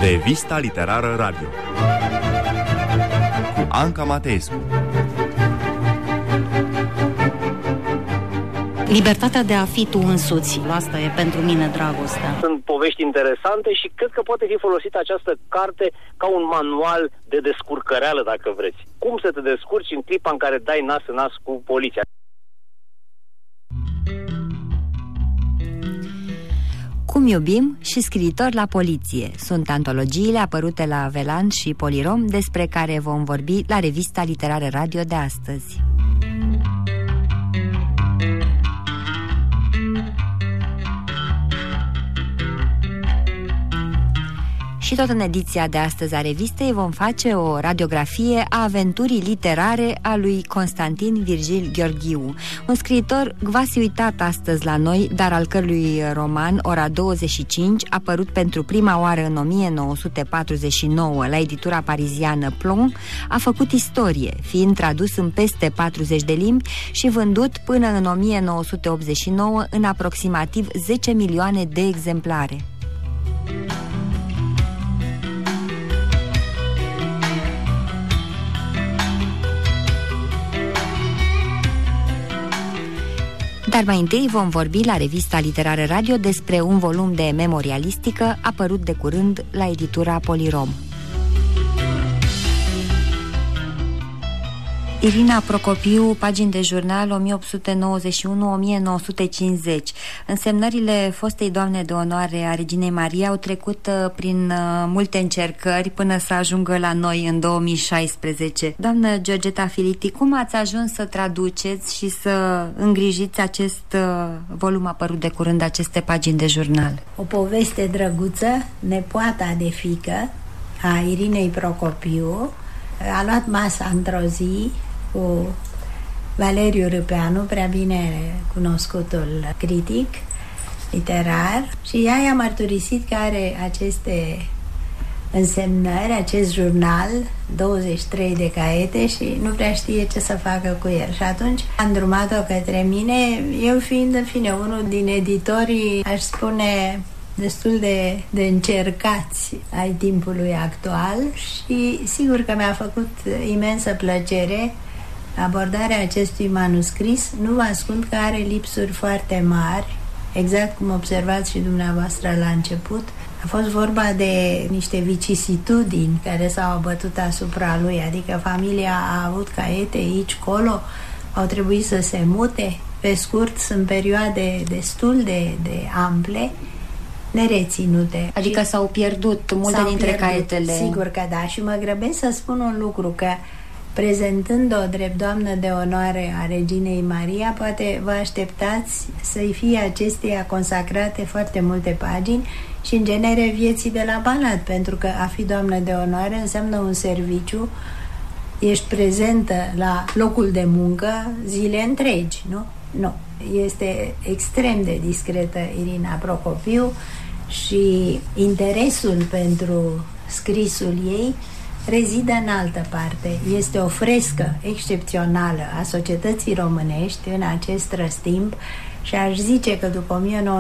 Revista Literară Radio cu Anca Mateescu. Libertatea de a fi tu însuți. Asta e pentru mine dragostea. Sunt povești interesante și cred că poate fi folosită această carte ca un manual de descurcăreală, dacă vreți. Cum să te descurci în clipa în care dai nas în nas cu poliția. Cum iubim și scriitori la poliție sunt antologiile apărute la Veland și Polirom, despre care vom vorbi la Revista Literară Radio de astăzi. Și tot în ediția de astăzi a revistei vom face o radiografie a aventurii literare a lui Constantin Virgil Gheorghiu, un scriitor quasi uitat astăzi la noi, dar al cărui roman Ora 25, apărut pentru prima oară în 1949 la editura pariziană Plon, a făcut istorie, fiind tradus în peste 40 de limbi și vândut până în 1989 în aproximativ 10 milioane de exemplare. Dar mai întâi vom vorbi la Revista Literară Radio despre un volum de memorialistică apărut de curând la editura Polirom. Irina Procopiu, pagini de jurnal 1891-1950. Însemnările fostei doamne de onoare a Reginei Maria au trecut prin multe încercări până să ajungă la noi în 2016. Doamnă Georgeta Filiti, cum ați ajuns să traduceți și să îngrijiți acest volum apărut de curând, aceste pagini de jurnal? O poveste drăguță, nepoata de fiică a Irinei Procopiu a luat masa într-o zi cu Valeriu Râpeanu, prea bine cunoscutul critic literar, și ea i-a mărturisit că are aceste însemnări, acest jurnal, 23 de caiete, și nu prea știe ce să facă cu el. Și atunci a îndrumat-o către mine, eu fiind, în fine, unul din editorii, aș spune, destul de încercați ai timpului actual, și sigur că mi-a făcut imensă plăcere abordarea acestui manuscris. Nu vă ascund că are lipsuri foarte mari, exact cum observați și dumneavoastră la început. A fost vorba de niște vicisitudini care s-au abătut asupra lui, adică familia a avut caiete aici, colo, au trebuit să se mute. Pe scurt, sunt perioade destul de ample, nereținute. Adică s-au pierdut multe dintre caietele. Sigur că da, și mă grăbesc să spun un lucru, că prezentând-o drept doamnă de onoare a Reginei Maria, poate vă așteptați să-i fie acesteia consacrate foarte multe pagini și în genere vieții de la Banat, pentru că a fi doamnă de onoare înseamnă un serviciu, ești prezentă la locul de muncă zile întregi, nu? Nu. Este extrem de discretă Irina Procopiu și interesul pentru scrisul ei rezidă în altă parte. Este o frescă excepțională a societății românești în acest răstimp și aș zice că după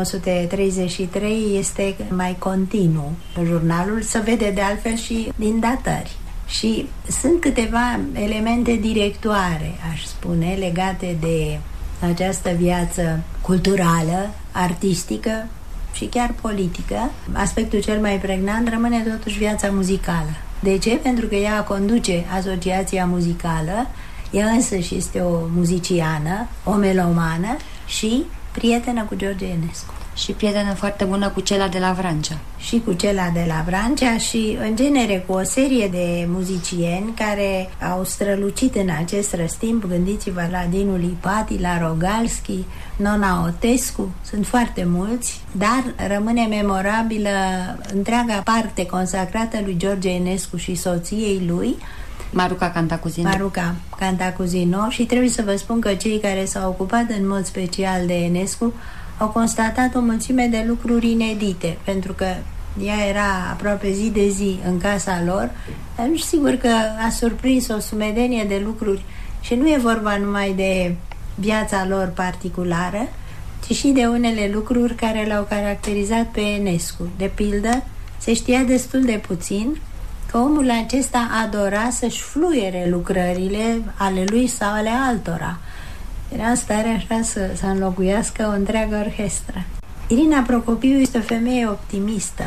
1933 este mai continuu jurnalul, se vede de altfel și din datări. Și sunt câteva elemente directoare, aș spune, legate de această viață culturală, artistică și chiar politică. Aspectul cel mai pregnant rămâne totuși viața muzicală. De ce? Pentru că ea conduce asociația muzicală, ea însăși este o muziciană, o melomană și prietenă cu George Enescu. Și prietenă foarte bună cu Cela de la Vrancea. Și cu Cela de la Vrancea și, în genere, cu o serie de muzicieni care au strălucit în acest răstimp. Gândiți-vă la Dinu Lipati, la Rogalski, Nona Otescu, sunt foarte mulți, dar rămâne memorabilă întreaga parte consacrată lui George Enescu și soției lui, Maruca Cantacuzino, și trebuie să vă spun că cei care s-au ocupat în mod special de Enescu au constatat o mulțime de lucruri inedite, pentru că ea era aproape zi de zi în casa lor. Și sigur că a surprins o sumedenie de lucruri și nu e vorba numai de viața lor particulară, ci și de unele lucruri care l-au caracterizat pe Enescu. De pildă, se știa destul de puțin că omul acesta adora să-și fluiere lucrările ale lui sau ale altora. Era în stare așa să înlocuiască o întreagă orchestră. Irina Procopiu este o femeie optimistă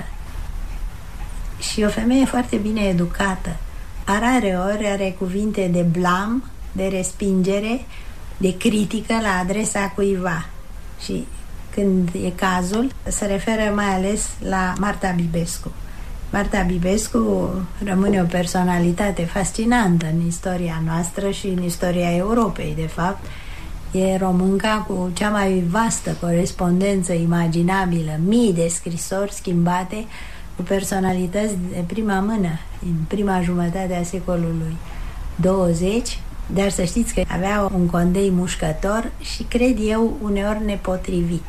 și o femeie foarte bine educată. Rareori are cuvinte de blam, de respingere, de critică la adresa cuiva. Și când e cazul, se referă mai ales la Marta Bibescu. Marta Bibescu rămâne o personalitate fascinantă în istoria noastră și în istoria Europei, de fapt. E românca cu cea mai vastă corespondență imaginabilă, mii de scrisori schimbate cu personalități de prima mână, în prima jumătate a secolului 20, dar să știți că avea un condei mușcător și, cred eu, uneori nepotrivit.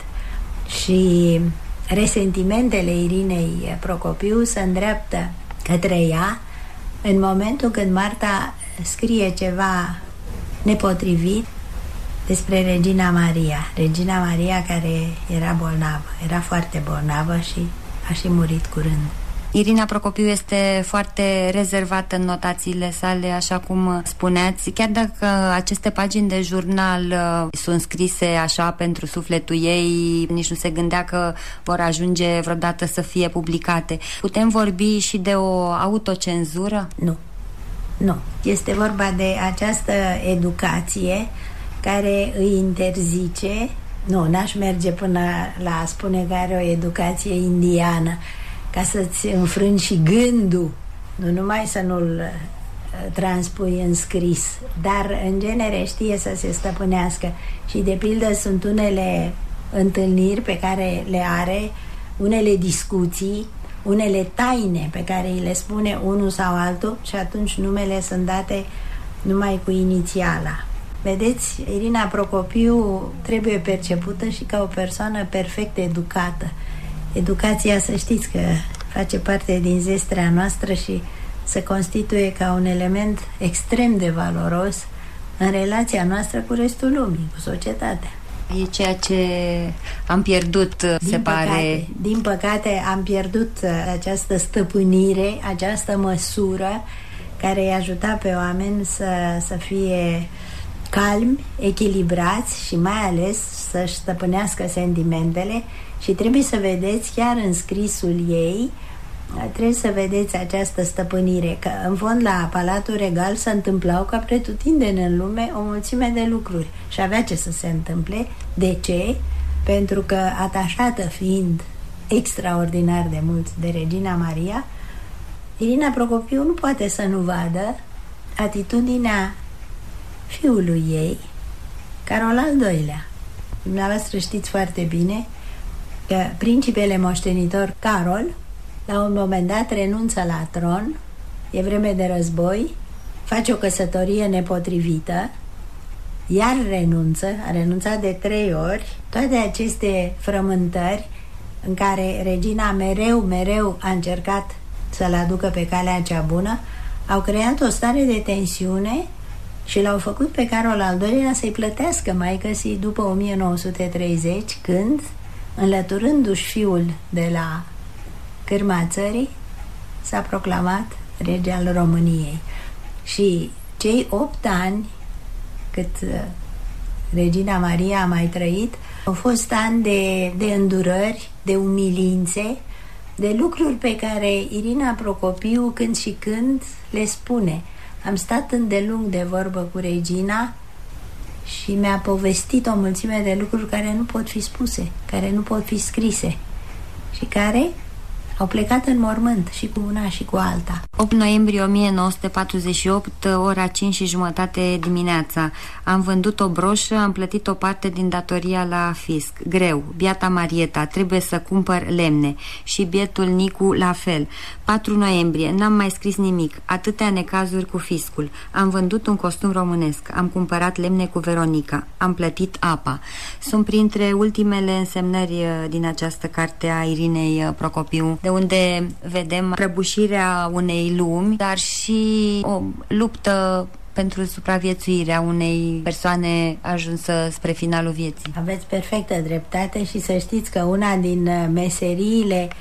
Și resentimentele Irinei Procopiu se îndreaptă către ea în momentul când Marta scrie ceva nepotrivit despre Regina Maria. Regina Maria care era bolnavă, era foarte bolnavă și a și murit curând. Irina Procopiu este foarte rezervată în notațiile sale, așa cum spuneați, chiar dacă aceste pagini de jurnal sunt scrise așa pentru sufletul ei, nici nu se gândea că vor ajunge vreodată să fie publicate. Putem vorbi și de o autocenzură? Nu. Este vorba de această educație care îi interzice. N-aș merge până la a spune că are o educație indiană, ca să-ți înfrângi și gândul, nu numai să nu-l transpui în scris, dar în genere știe să se stăpânească. Și de pildă sunt unele întâlniri pe care le are, unele discuții, unele taine pe care îi le spune unul sau altul și atunci numele sunt date numai cu inițiala. Vedeți, Irina Procopiu trebuie percepută și ca o persoană perfect educată. Educația, să știți că face parte din zestrea noastră și se constituie ca un element extrem de valoros în relația noastră cu restul lumii, cu societatea. E ceea ce am pierdut, se pare. Din păcate am pierdut această stăpânire, această măsură care îi ajuta pe oameni să fie calmi, echilibrați și mai ales să-și stăpânească sentimentele. Și trebuie să vedeți, chiar în scrisul ei, trebuie să vedeți această stăpânire, că în fond la Palatul Regal se întâmplau ca pretutindeni în lume o mulțime de lucruri și avea ce să se întâmple. De ce? Pentru că, atașată fiind extraordinar de mult de Regina Maria, Irina Procopiu nu poate să nu vadă atitudinea fiului ei, Carol al II-lea. Dumneavoastră știți foarte bine că principele moștenitor Carol la un moment dat renunță la tron, e vreme de război, face o căsătorie nepotrivită, iar a renunțat de 3 ori. Toate aceste frământări în care regina mereu a încercat să-l aducă pe calea cea bună, au creat o stare de tensiune și l-au făcut pe Carol al II-lea să-i plătească maicăsii după 1930, când, înlăturându-și fiul de la cârma țării, s-a proclamat rege al României. Și cei 8 ani cât Regina Maria a mai trăit au fost ani de îndurări, de umilințe, de lucruri pe care Irina Procopiu când și când le spune. Am stat îndelung de vorbă cu regina și mi-a povestit o mulțime de lucruri care nu pot fi spuse, care nu pot fi scrise și care au plecat în mormânt și cu una și cu alta. 8 noiembrie 1948, ora 5:30 dimineața. Am vândut o broșă, am plătit o parte din datoria la fisc. Greu, biata Marieta, trebuie să cumpăr lemne. Și bietul Nicu la fel. 4 noiembrie, n-am mai scris nimic. Atâtea necazuri cu fiscul. Am vândut un costum românesc. Am cumpărat lemne cu Veronica. Am plătit apa. Sunt printre ultimele însemnări din această carte a Irinei Procopiu, de unde vedem prăbușirea unei lumi, dar și o luptă pentru supraviețuirea unei persoane ajunsă spre finalul vieții. Aveți perfectă dreptate și să știți că una din meseriile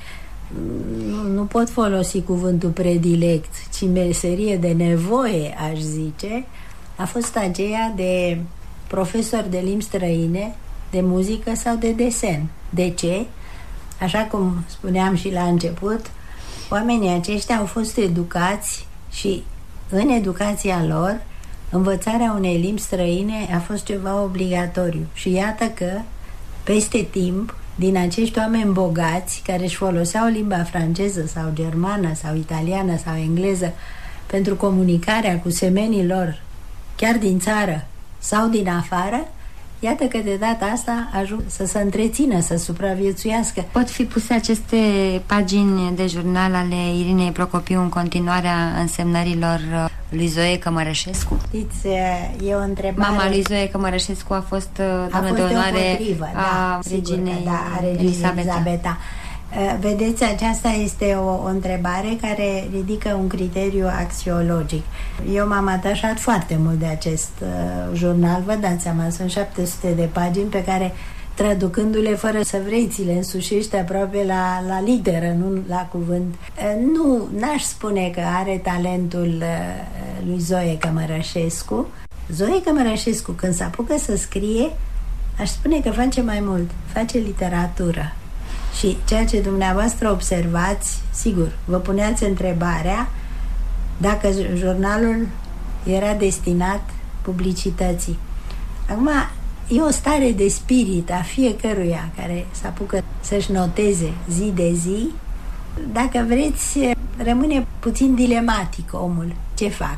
nu pot folosi cuvântul predilect, ci meserie de nevoie, aș zice, a fost aceea de profesor de limbi străine, de muzică sau de desen. De ce? Așa cum spuneam și la început, oamenii aceștia au fost educați și în educația lor învățarea unei limbi străine a fost ceva obligatoriu. Și iată că peste timp, din acești oameni bogați care își foloseau limba franceză sau germană sau italiană sau engleză pentru comunicarea cu semenii lor, chiar din țară sau din afară, iată că de data asta ajung să se întrețină, să supraviețuiască. Pot fi puse aceste pagini de jurnal ale Irinei Procopiu în continuarea însemnărilor lui Zoe Cămărășescu? Știți, e o întrebare... Mama lui Zoe Cămărășescu a fost doamnă de onoare a reginei Elisabeta. Vedeți, aceasta este o întrebare care ridică un criteriu axiologic. Eu m-am atașat foarte mult de acest jurnal, vă dați seama, sunt 700 de pagini pe care, traducându-le fără să vrei, ți le însușești aproape la literă, nu la cuvânt. N-aș spune că are talentul lui Zoe Cămărășescu. Zoe Cămărășescu, când se apucă să scrie, aș spune că face mai mult, face literatură. Și ceea ce dumneavoastră observați, sigur, vă puneați întrebarea dacă jurnalul era destinat publicității. Acum, e o stare de spirit a fiecăruia care se apucă să-și noteze zi de zi. Dacă vreți, rămâne puțin dilematic omul. Ce fac?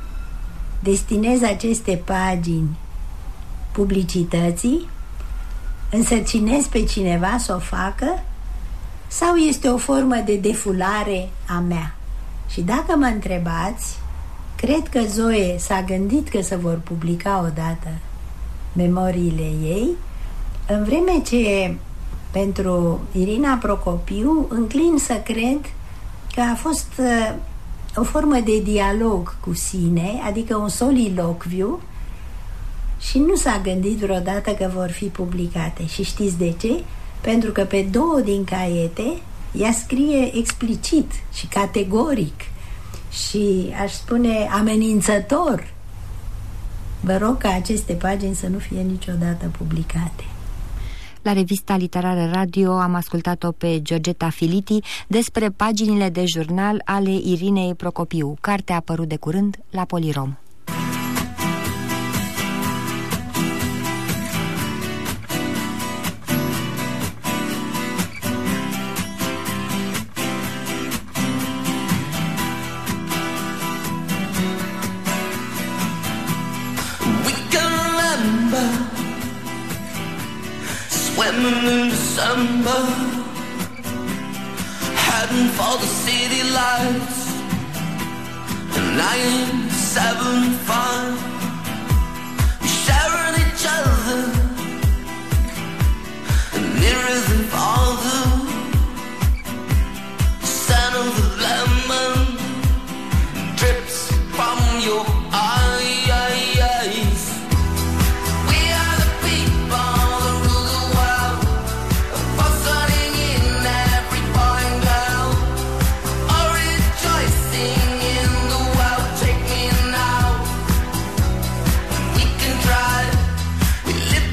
Destinez aceste pagini publicității? Însărcinez pe cineva să o facă? Sau este o formă de defulare a mea? Și dacă mă întrebați, cred că Zoe s-a gândit că se vor publica odată memoriile ei, în vreme ce pentru Irina Procopiu înclin să cred că a fost o formă de dialog cu sine, adică un solilocviu, și nu s-a gândit vreodată că vor fi publicate. Și știți de ce? Pentru că pe 2 din caiete ea scrie explicit și categoric și, aș spune, amenințător: vă rog ca aceste pagini să nu fie niciodată publicate. La revista literară Radio am ascultat-o pe Georgeta Filiti despre paginile de jurnal ale Irinei Procopiu. Cartea a apărut de curând la Polirom. Swimming in December, heading for the city lights, and 975, sharing each other, nearer than farther. Scent of the lemon drips from your eyes. Live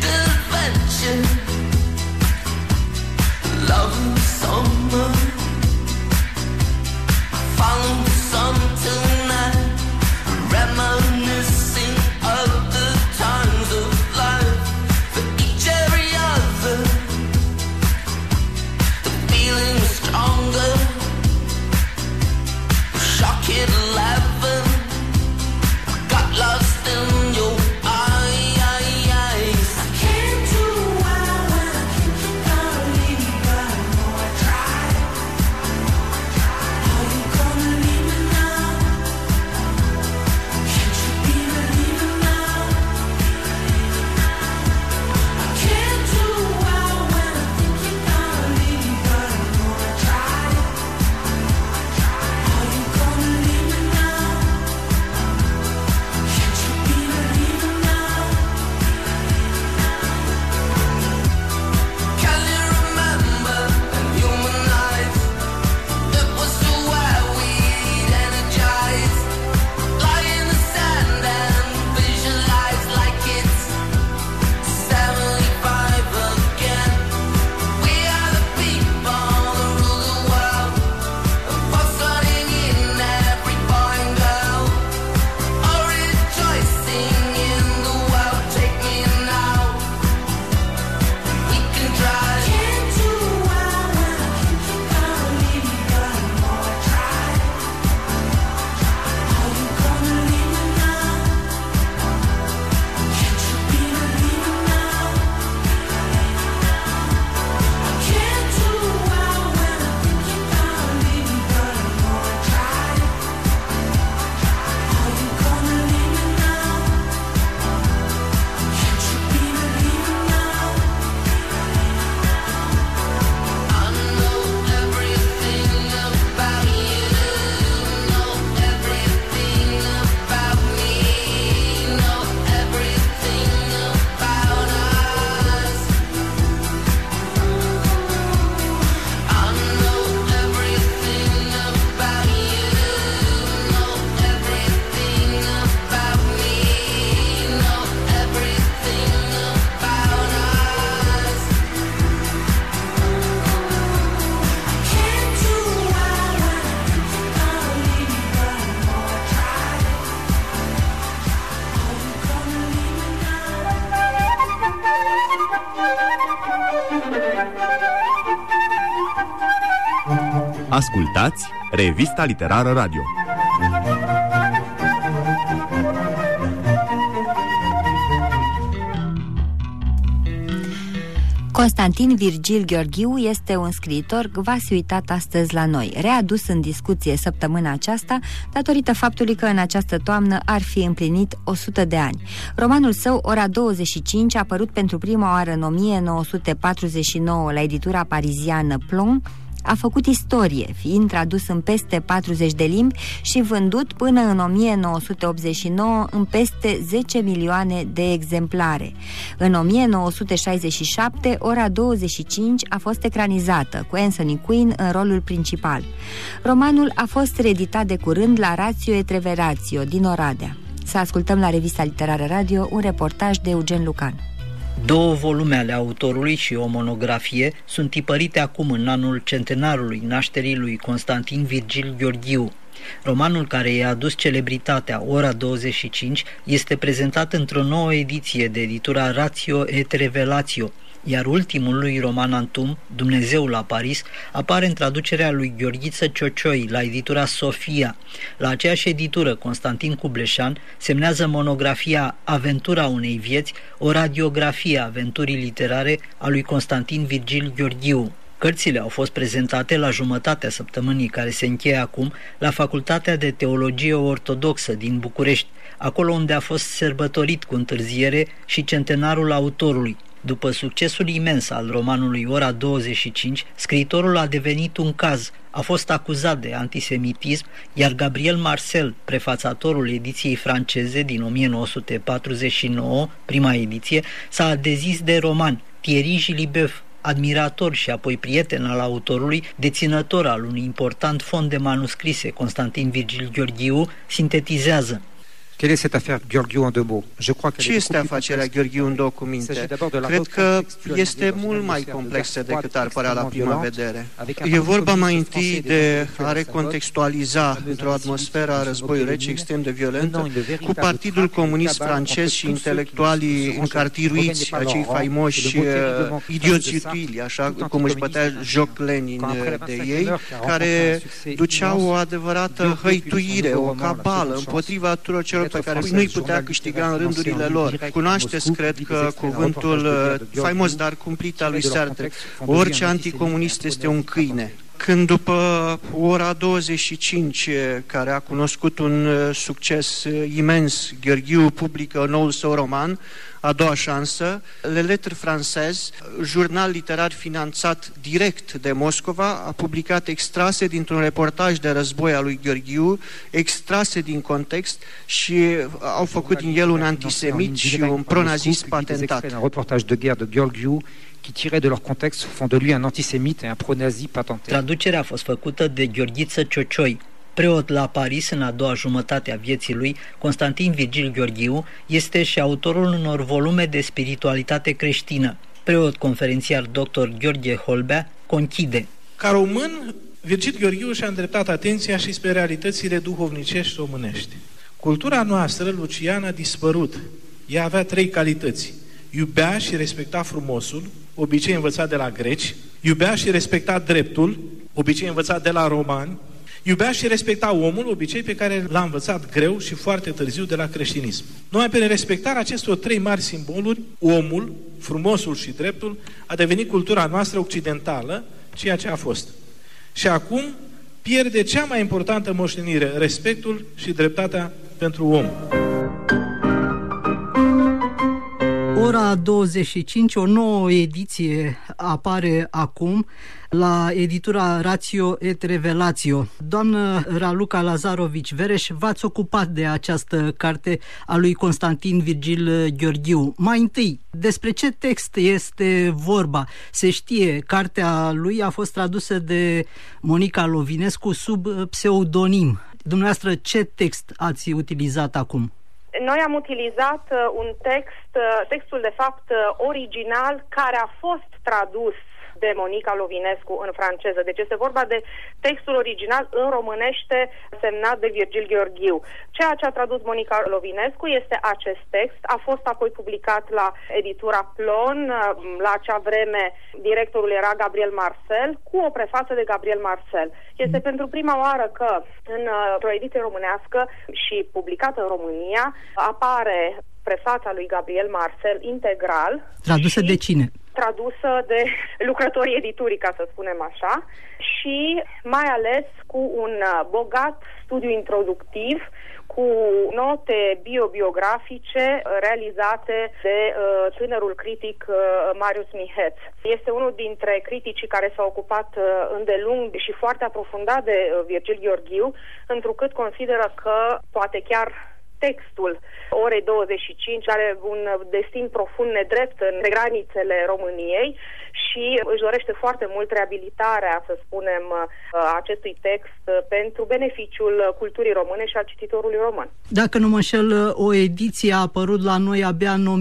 Ascultați Revista Literară Radio. Constantin Virgil Gheorghiu este un scriitor gvasi uitat astăzi la noi, readus în discuție săptămâna aceasta, datorită faptului că în această toamnă ar fi împlinit 100 de ani. Romanul său, Ora 25, a apărut pentru prima oară în 1949 la editura pariziană Plon, a făcut istorie, fiind tradus în peste 40 de limbi și vândut până în 1989 în peste 10 milioane de exemplare. În 1967, Ora 25 a fost ecranizată, cu Anthony Quinn în rolul principal. Romanul a fost reeditat de curând la Ratio et Revelatio din Oradea. Să ascultăm la Revista Literară Radio un reportaj de Eugen Lucan. 2 volume ale autorului și o monografie sunt tipărite acum în anul centenarului nașterii lui Constantin Virgil Gheorghiu. Romanul care i-a adus celebritatea, Ora 25, este prezentat într-o nouă ediție de editura Ratio et Revelatio, iar ultimul lui roman Antum, Dumnezeu la Paris, apare în traducerea lui Gheorghiță Ciocioi la editura Sofia. La aceeași editură, Constantin Cubleșan semnează monografia Aventura unei vieți, o radiografie a aventurii literare a lui Constantin Virgil Gheorghiu. Cărțile au fost prezentate la jumătatea săptămânii care se încheie acum la Facultatea de Teologie Ortodoxă din București, acolo unde a fost sărbătorit cu întârziere și centenarul autorului. După succesul imens al romanului Ora 25, scriitorul a devenit un caz, a fost acuzat de antisemitism, iar Gabriel Marcel, prefațatorul ediției franceze din 1949, prima ediție, s-a dezis de roman. Thierry Gilibeuf, admirator și apoi prieten al autorului, deținător al unui important fond de manuscrise, Constantin Virgil Gheorghiu, sintetizează. Quelle est cette affaire Gheorghiu en 2 mots? Je crois que ce este afacerea Gheorghiu în 2 cuvinte? Cred că este mult mai complexă decât ar părea la prima vedere. E vorba mai întâi de a recontextualiza într-o atmosferă a războiului rece extrem de violentă cu Partidul Comunist francez și intelectualii încartiruiți, acei faimoși idioți utili, așa cum își bătea joc Lenin de ei, care duceau o adevărată hăituire, o cabală împotriva tuturor celor pe care nu-i putea câștiga în rândurile lor. Cunoașteți, cred că, cuvântul faimos, dar cumplit al lui Sartre. Orice anticomunist este un câine. Când după Ora 25, care a cunoscut un succes imens, Gheorghiu publică noul său roman, A doua șansă, Le Lettres Françaises, jurnal literar finanțat direct de Moscova, a publicat extrase dintr-un reportaj de război al lui Gheorghiu, extrase din context și au făcut din el un antisemit și un pronazist patentat. Un reportaj de guerre de Gheorghiu qui tirait de leur contexte font de lui un antisémite et un pronazi patenté. Traducerea a fost făcută de Gheorghiță Ciocioi. Preot la Paris în a doua jumătate a vieții lui, Constantin Virgil Gheorghiu este și autorul unor volume de spiritualitate creștină. Preot conferențiar dr. Gheorghe Holbea conchide. Ca român, Virgil Gheorghiu și-a îndreptat atenția și spre realitățile duhovnicești românești. Cultura noastră, luciană, a dispărut. Ea avea 3 calități. Iubea și respecta frumosul, obicei învățat de la greci, iubea și respecta dreptul, obicei învățat de la romani, iubea și respecta omul, obicei pe care l-a învățat greu și foarte târziu de la creștinism. Numai prin respectarea acestor 3 mari simboluri, omul, frumosul și dreptul, a devenit cultura noastră occidentală, ceea ce a fost. Și acum pierde cea mai importantă moștenire, respectul și dreptatea pentru om. Ora 25, o nouă ediție apare acum la editura Ratio et Revelatio. Doamnă Raluca Lazarovici-Vereș, v-ați ocupat de această carte a lui Constantin Virgil Gheorghiu. Mai întâi, despre ce text este vorba? Se știe, cartea lui a fost tradusă de Monica Lovinescu sub pseudonim. Dumneavoastră, ce text ați utilizat acum? Noi am utilizat textul de fapt original care a fost tradus de Monica Lovinescu în franceză. Deci este vorba de textul original în românește semnat de Virgil Gheorghiu. Ceea ce a tradus Monica Lovinescu este acest text. A fost apoi publicat la editura Plon. La acea vreme directorul era Gabriel Marcel, cu o prefață de Gabriel Marcel. Este pentru prima oară că într-o ediție românească și publicată în România apare prefața lui Gabriel Marcel integral. Tradusă de cine? Tradusă de lucrătorii editurii, ca să spunem așa, și mai ales cu un bogat studiu introductiv, cu note biobiografice realizate de tânărul critic Marius Miheț. Este unul dintre criticii care s-au ocupat îndelung și foarte aprofundat de Virgil Gheorghiu, întrucât consideră că poate chiar textul Orei 25 are un destin profund nedrept în granițele României și își dorește foarte mult reabilitarea, să spunem, acestui text pentru beneficiul culturii române și al cititorului român. Dacă nu mă înșel, o ediție a apărut la noi abia în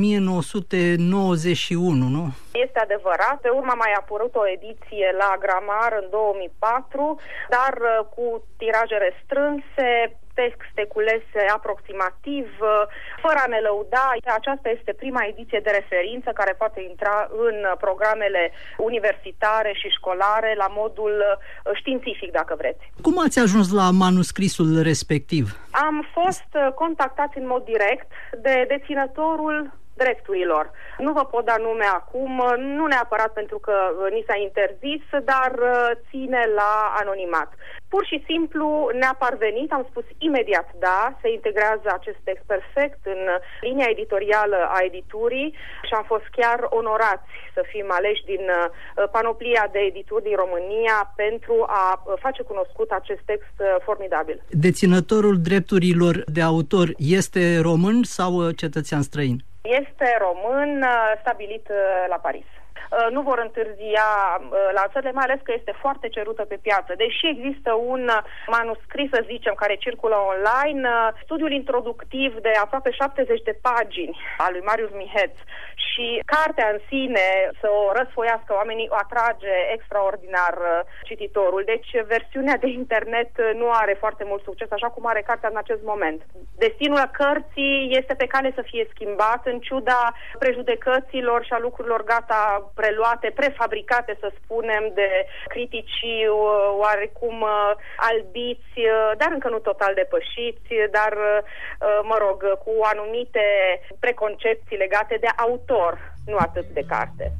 1991, nu? Este adevărat. Pe urmă a mai apărut o ediție la Gramar în 2004, dar cu tiraje restrânse, texte culese aproximativ, fără a ne lăuda. Aceasta este prima ediție de referință care poate intra în programele universitare și școlare la modul științific, dacă vreți. Cum ați ajuns la manuscrisul respectiv? Am fost contactați în mod direct de deținătorul drepturilor. Nu vă pot da nume acum, nu neapărat pentru că ni s-a interzis, dar ține la anonimat. Pur și simplu ne-a parvenit, am spus imediat da, se integrează acest text perfect în linia editorială a editurii și am fost chiar onorați să fim aleși din panoplia de edituri din România pentru a face cunoscut acest text formidabil. Deținătorul drepturilor de autor este român sau cetățean străin? Este român, stabilit la Paris. Nu vor întârzia lansările, mai ales că este foarte cerută pe piață. Deși există un manuscris, să zicem, care circulă online, studiul introductiv de aproape 70 de pagini al lui Marius Miheț și cartea în sine, să o răsfoiască oamenii, o atrage extraordinar cititorul. Deci versiunea de internet nu are foarte mult succes, așa cum are cartea în acest moment. Destinul cărții este pe cale să fie schimbat, în ciuda prejudecăților și a lucrurilor gata preluate, prefabricate, să spunem, de criticii oarecum albiți, dar încă nu total depășiți, dar, mă rog, cu anumite preconcepții legate de autor, nu atât de carte.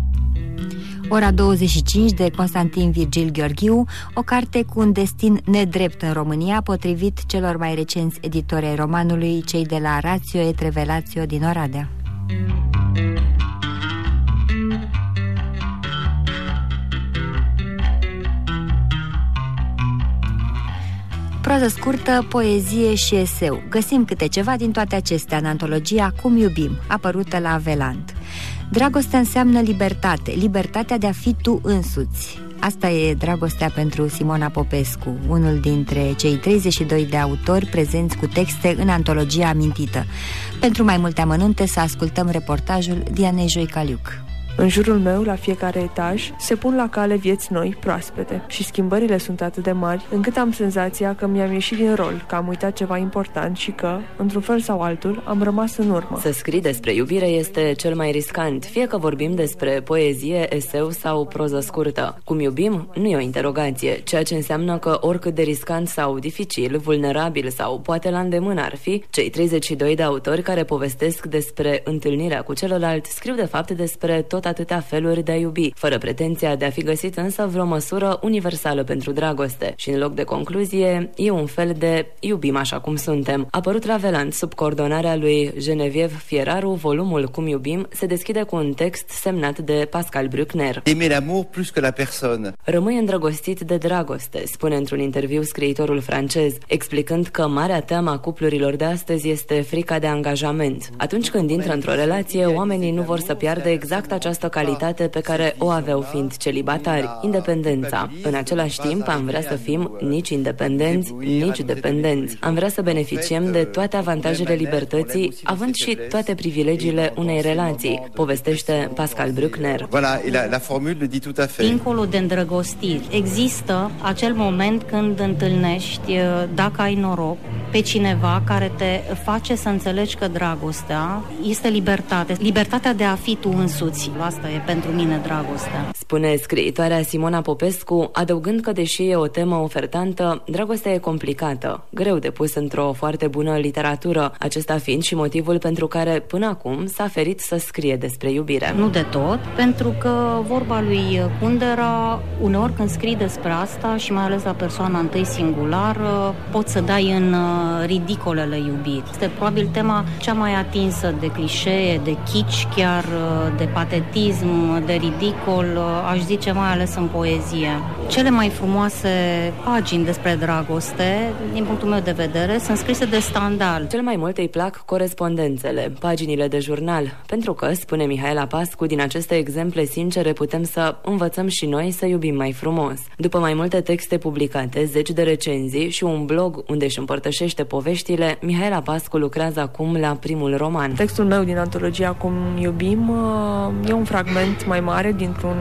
Ora 25 de Constantin Virgil Gheorghiu, o carte cu un destin nedrept în România, potrivit celor mai recenți editori ai romanului, cei de la Ratio et Revelatio din Oradea. Proză scurtă, poezie și eseu. Găsim câte ceva din toate acestea în antologia Cum iubim, apărută la Aveland. Dragostea înseamnă libertate, libertatea de a fi tu însuți. Asta e dragostea pentru Simona Popescu, unul dintre cei 32 de autori prezenți cu texte în antologia amintită. Pentru mai multe amănunte să ascultăm reportajul Dianei Joicaliuc. În jurul meu, la fiecare etaj, se pun la cale vieți noi, proaspete, și schimbările sunt atât de mari, încât am senzația că mi-am ieșit din rol, că am uitat ceva important și că, într-un fel sau altul, am rămas în urmă. Să scrii despre iubire este cel mai riscant, fie că vorbim despre poezie, eseu sau proză scurtă. Cum iubim nu e o interogație, ceea ce înseamnă că oricât de riscant sau dificil, vulnerabil sau poate la îndemână ar fi, cei 32 de autori care povestesc despre întâlnirea cu celălalt scriu de fapt despre tot atâtea feluri de a iubi, fără pretenția de a fi găsit însă vreo măsură universală pentru dragoste. Și în loc de concluzie, e un fel de iubim așa cum suntem. Apărut la Aveland sub coordonarea lui Genevieve Fieraru, volumul Cum iubim se deschide cu un text semnat de Pascal Bruckner. Aimer l'amour plus que la personne. Rămâi îndrăgostit de dragoste, spune într-un interviu scriitorul francez, explicând că marea teamă a cuplurilor de astăzi este frica de angajament. Atunci când intră într-o relație, oamenii nu vor să piardă exact această această calitate pe care o aveau fiind celibatari, independența. În același timp, am vrea să fim nici independenți, nici dependenți. Am vrea să beneficiem de toate avantajele libertății, având și toate privilegiile unei relații, povestește Pascal Bruckner. Dincolo de îndrăgostiri, există acel moment când întâlnești, dacă ai noroc, pe cineva care te face să înțelegi că dragostea este libertate. Libertatea de a fi tu însuți. Asta e pentru mine dragostea. Spune scriitoarea Simona Popescu, adăugând că deși e o temă ofertantă, dragostea e complicată, greu de pus într-o foarte bună literatură, acesta fiind și motivul pentru care până acum s-a ferit să scrie despre iubire. Nu de tot, pentru că vorba lui Kundera, uneori când scrii despre asta și mai ales la persoana întâi singulară, poți să dai în ridicolele iubiri. Este probabil tema cea mai atinsă de clișee, de kitsch, chiar de patetism, de ridicol, aș zice mai ales în poezie. Cele mai frumoase pagini despre dragoste, din punctul meu de vedere, sunt scrise de Stendhal. Cel mai mult îi plac corespondențele, paginile de jurnal, pentru că, spune Mihaela Pascu, din aceste exemple sincere putem să învățăm și noi să iubim mai frumos. După mai multe texte publicate, zeci de recenzii și un blog unde își împărtășește poveștile, Mihaela Pascu lucrează acum la primul roman. Textul meu din antologia Cum iubim e un fragment mai mare dintr-un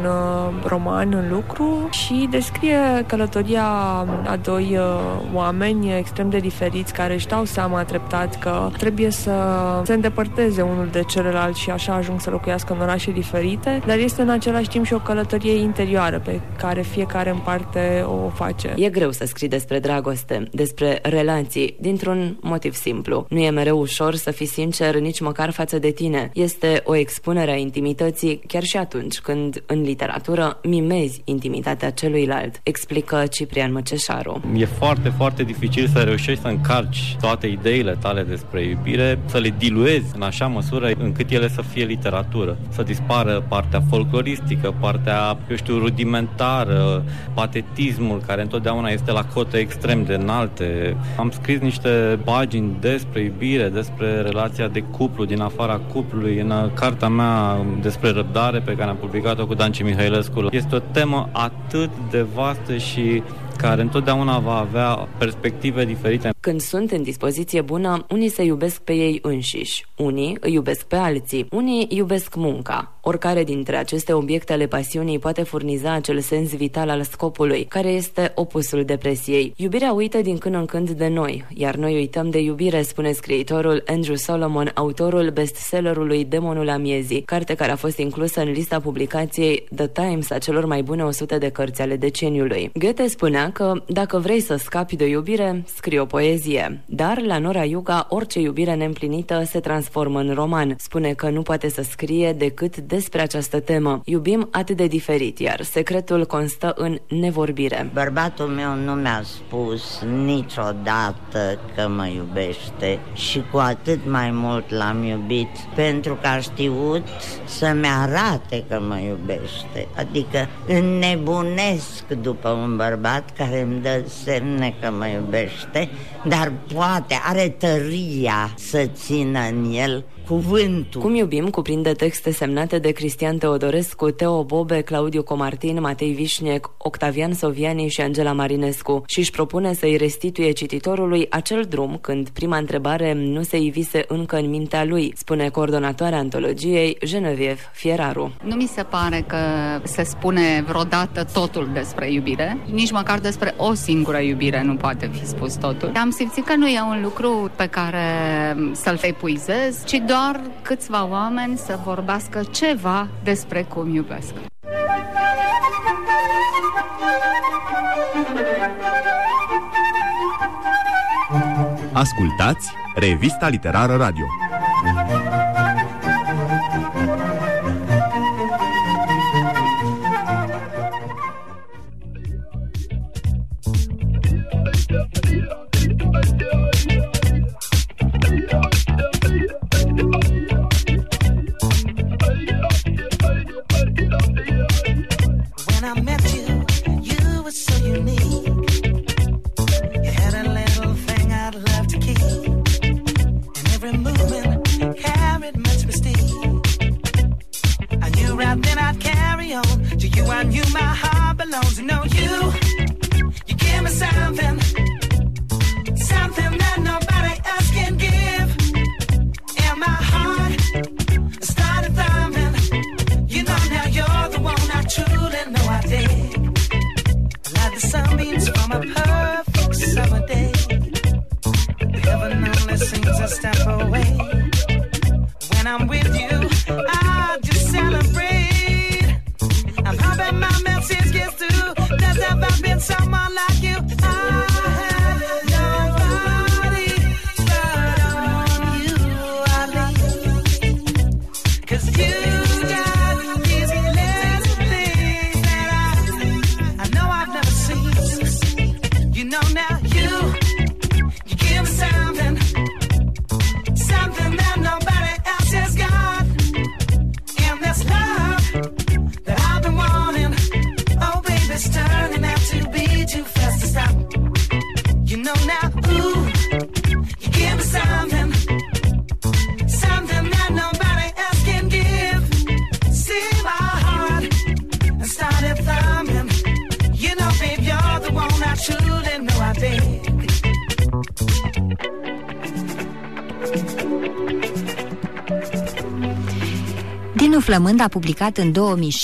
roman în lucru și descrie călătoria a doi oameni extrem de diferiți care își dau seama treptat că trebuie să se îndepărteze unul de celălalt și așa ajung să locuiască în orașe diferite, dar este în același timp și o călătorie interioară pe care fiecare în parte o face. E greu să scrii despre dragoste, despre relații, dintr-un motiv simplu. Nu e mereu ușor să fii sincer nici măcar față de tine. Este o expunere a intimității chiar și atunci când, în literatură, mimezi intimitatea celuilalt, explică Ciprian Măceșaru. E foarte, foarte dificil să reușești să încarci toate ideile tale despre iubire, să le diluezi în așa măsură încât ele să fie literatură, să dispară partea folcloristică, partea, rudimentară, patetismul, care întotdeauna este la cote extrem de înalte. Am scris niște pagini despre iubire, despre relația de cuplu, din afara cuplului, în cartea mea despre răbdare, pe care am publicat-o cu Danci Mihailescu. Este o temă atât de vastă și care întotdeauna va avea perspective diferite. Când sunt în dispoziție bună, unii se iubesc pe ei înșiși, unii îi iubesc pe alții, unii iubesc munca. Oricare dintre aceste obiecte ale pasiunii poate furniza acel sens vital al scopului, care este opusul depresiei. Iubirea uită din când în când de noi, iar noi uităm de iubire, spune scriitorul Andrew Solomon, autorul bestsellerului Demonul Amiezii, carte care a fost inclusă în lista publicației The Times a celor mai bune 100 de cărți ale deceniului. Goethe spunea că dacă vrei să scapi de iubire, scrie o poezie. Dar la Nora Iuga, orice iubire neîmplinită se transformă în roman. Spune că nu poate să scrie decât despre această temă. Iubim atât de diferit, iar secretul constă în nevorbire. Bărbatul meu nu mi-a spus niciodată că mă iubește și cu atât mai mult l-am iubit pentru că a știut să-mi arate că mă iubește. Adică înnebunesc după un bărbat care îmi dă semne că mă iubește, dar poate, are tăria să țină în el cuvântul. Cum iubim cuprinde texte semnate de Cristian Teodorescu, Teo Bobe, Claudiu Comartin, Matei Vișnec, Octavian Soviani și Angela Marinescu și își propune să-i restituie cititorului acel drum când prima întrebare nu se ivise încă în mintea lui, spune coordonatoarea antologiei Genevieve Fieraru. Nu mi se pare că se spune vreodată totul despre iubire, nici măcar despre o singură iubire nu poate fi spus totul. Am simțit că nu e un lucru pe care să-l epuizez, ci doar câțiva oameni să vorbească ceva despre cum iubesc. Ascultați Revista Literară Radio. Movement you, I knew my heart belongs to know you. You give me something, something that nobody else can give. And my heart started thumping. You know now you're the one I truly know I dig. Like the sunbeams from a perfect summer day. Heaven only seems a step away. When I'm with you, I just celebrate. I'm hoping my message gets through. There's never been someone like you. I have nobody but on you I lean. 'Cause you got these little things that I know I've never seen. You know now you give me something, something that nobody else has got. And this love that I've been wanting, oh baby, it's turning out to be too fast to stop. You know now, ooh, you give me something, something that nobody else can give. See my heart and started thumbing. You know, babe, you're the one I truly know I dig. Dinu Flămând a publicat în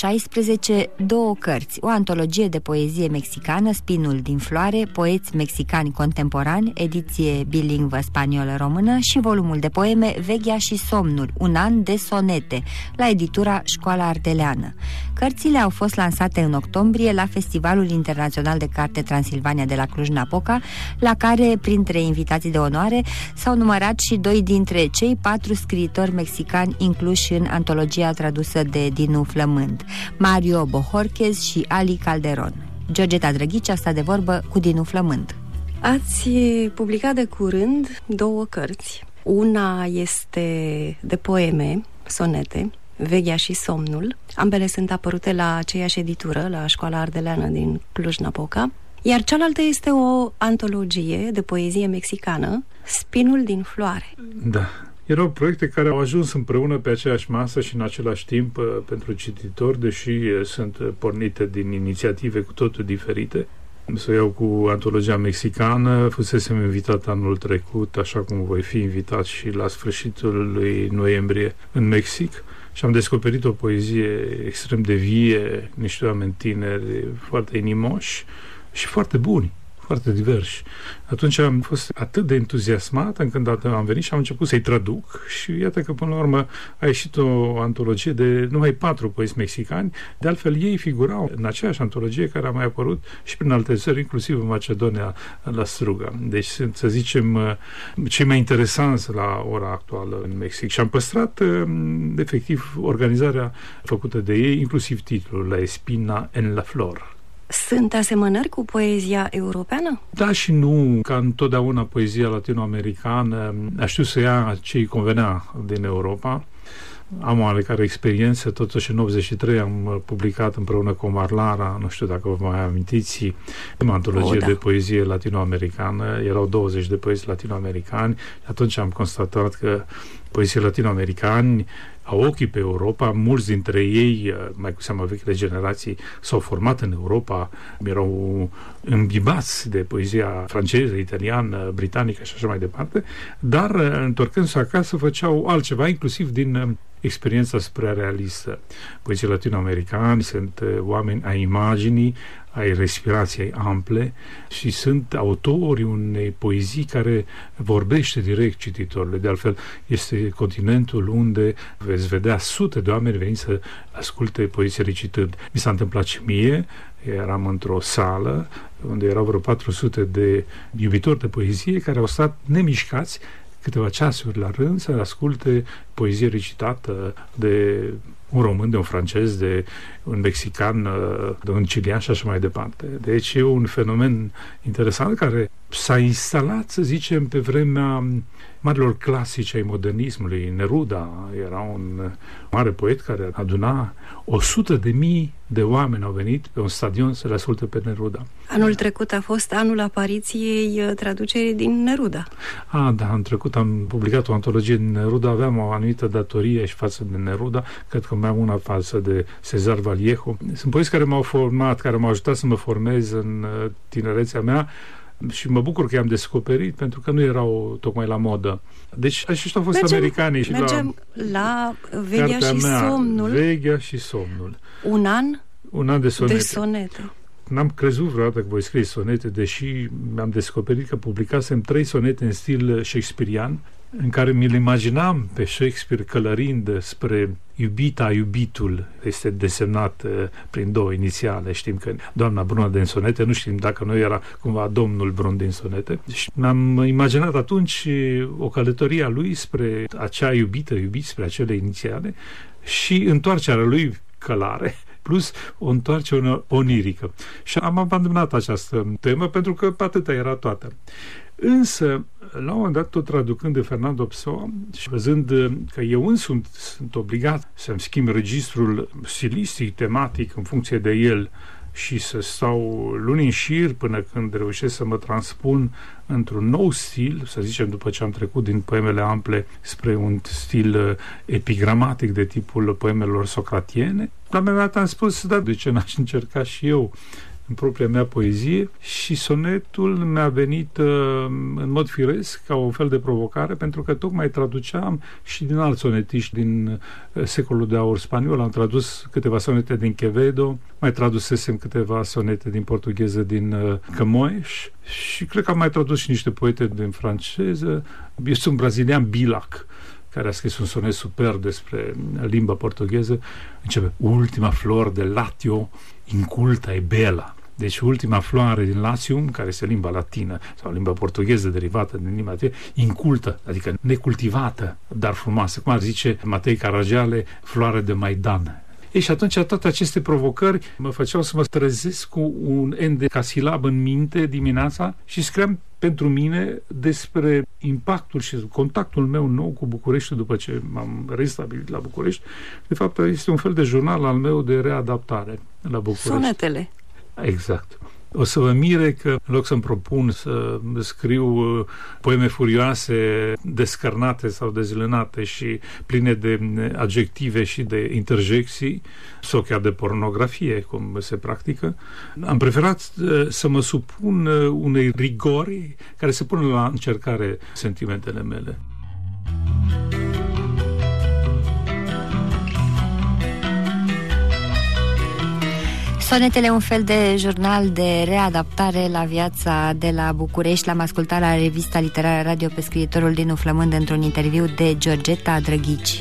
2016 2 cărți, o antologie de poezie mexicană, Spinul din floare, poeți mexicani contemporani, ediție bilingvă spaniolă-română, și volumul de poeme Veghea și somnul, un an de sonete, la editura Școala Ardeleană. Cărțile au fost lansate în octombrie la Festivalul Internațional de Carte Transilvania de la Cluj-Napoca, la care, printre invitații de onoare, s-au numărat și 2 dintre cei 4 scriitori mexicani incluși în antologia tradusă de Dinu Flămând, Mario Bojorquez și Ali Calderon. Georgeta Drăghici a stat de vorbă cu Dinu Flămând. Ați publicat de curând 2 cărți. Una este de poeme, sonete, Veghea și somnul. Ambele sunt apărute la aceeași editură, la Școala Ardeleană din Cluj-Napoca. Iar cealaltă este o antologie de poezie mexicană, Spinul din floare. Da. Erau proiecte care au ajuns împreună pe aceeași masă și în același timp pentru cititori, deși sunt pornite din inițiative cu totul diferite. Să iau cu antologia mexicană, fusesem invitat anul trecut, așa cum voi fi invitat și la sfârșitul lui noiembrie în Mexic, și am descoperit o poezie extrem de vie, niște oameni tineri foarte inimoși și foarte buni, foarte diversi. Atunci am fost atât de entuziasmat încât am venit și am început să-i traduc și iată că până la urmă a ieșit o antologie de numai 4 poeți mexicani. De altfel ei figurau în aceeași antologie care a mai apărut și prin alte țări, inclusiv în Macedonia, la Struga. Deci sunt, să zicem, cei mai interesanți la ora actuală în Mexic. Și am păstrat efectiv organizarea făcută de ei, inclusiv titlul La Espina en la Flor. Sunt asemănări cu poezia europeană? Da și nu, ca întotdeauna poezia latinoamericană a știut să ia ce îi convenea din Europa. Am o oarecare experiență, totuși în 83 am publicat împreună cu Omar Lara, nu știu dacă vă mai amintiți, prima antologie de poezie latinoamericană. Erau 20 de poeți latinoamericani. Atunci am constatat că poezii latinoamericani au ochii pe Europa, mulți dintre ei, mai cu seamă vechile generații, s-au format în Europa, erau îmbibați de poezia franceză, italiană, britanică și așa mai departe, dar întorcându-se acasă făceau altceva, inclusiv din experiența suprarealistă. Poezii latinoamericani sunt oameni ai imaginii, ai respirației ample și sunt autorii unei poezii care vorbește direct cititorului. De altfel, este continentul unde veți vedea sute de oameni veniți să asculte poezie recitând. Mi s-a întâmplat și mie, eram într-o sală unde erau vreo 400 de iubitori de poezie care au stat nemișcați câteva ceasuri la rând să asculte poezie recitată de un român, de un francez, de un mexican, de un cilian și așa mai departe. Deci e un fenomen interesant care s-a instalat, să zicem, pe vremea marilor clasici ai modernismului. Neruda era un mare poet care aduna 100.000 de oameni au venit pe un stadion să le asculte pe Neruda. Anul trecut a fost anul apariției traducerii din Neruda. Da, în trecut am publicat o antologie din Neruda, aveam o anumită anumită datorie și față de Neruda, cred că mai am una față de Cezar Vallejo. Sunt poeți care m-au format, care m-au ajutat să mă formez în tinerețea mea și mă bucur că i-am descoperit, pentru că nu erau tocmai la modă. Deci aceștia au fost americanii. Și mergem la Veghea și somnul. Veghea și somnul. Un an de sonete. N-am crezut vreodată că voi scrie sonete, deși mi-am descoperit că publicasem 3 sonete în stil shakespearian, în care mi-l imaginam pe Shakespeare călărind spre iubita, iubitul. Este desemnat prin 2 inițiale. Știm că doamna Bruna din sonete, nu știm dacă nu era cumva domnul Brun din sonete. Și mi-am imaginat atunci o călătorie a lui spre acea iubită, spre acele inițiale și întoarcerea lui călare, plus o întoarcere onirică. Și am abandonat această temă pentru că atâta era toată. Însă, la un moment dat, tot traducând de Fernando Pessoa și văzând că eu însumi sunt obligat să-mi schimb registrul stilistic, tematic, în funcție de el și să stau luni în șir până când reușesc să mă transpun într-un nou stil, să zicem, după ce am trecut din poemele ample spre un stil epigramatic de tipul poemelor socratiene. La un moment dat am spus, da, de ce n-aș încerca și eu în propria mea poezie, și sonetul mi-a venit în mod firesc ca un fel de provocare, pentru că tocmai traduceam și din alți sonetiști din secolul de aur spaniol. Am tradus câteva sonete din Quevedo, mai tradusesem câteva sonete din portugheză din Camões și cred că am mai tradus și niște poete din franceză. Este un brazilian, Bilac, care a scris un sonet superb despre limba portugheză. Începe: ultima flor de Latio, inculta e bela. Deci ultima floare din Latium, care este limba latină sau limba portugheză derivată din limba latină, incultă, adică necultivată, dar frumoasă. Cum ar zice Matei Caragiale, floare de Maidan. Ei, și atunci toate aceste provocări mă făceau să mă trezesc cu un endecasilab în minte dimineața și scriam pentru mine despre impactul și contactul meu nou cu București după ce m-am restabilit la București. De fapt, este un fel de jurnal al meu de readaptare la București. Sonetele. Exact. O să vă mire că, în loc să-mi propun să scriu poeme furioase, descărnate sau dezlănate și pline de adjective și de interjecții, sau chiar de pornografie, cum se practică, am preferat să mă supun unei rigori care să pună la încercare sentimentele mele. Sonetele, un fel de jurnal de readaptare la viața de la București. L-am ascultat la revista literară Radio pe scriitorul Dinu Flămând într-un interviu de Georgeta Drăghici.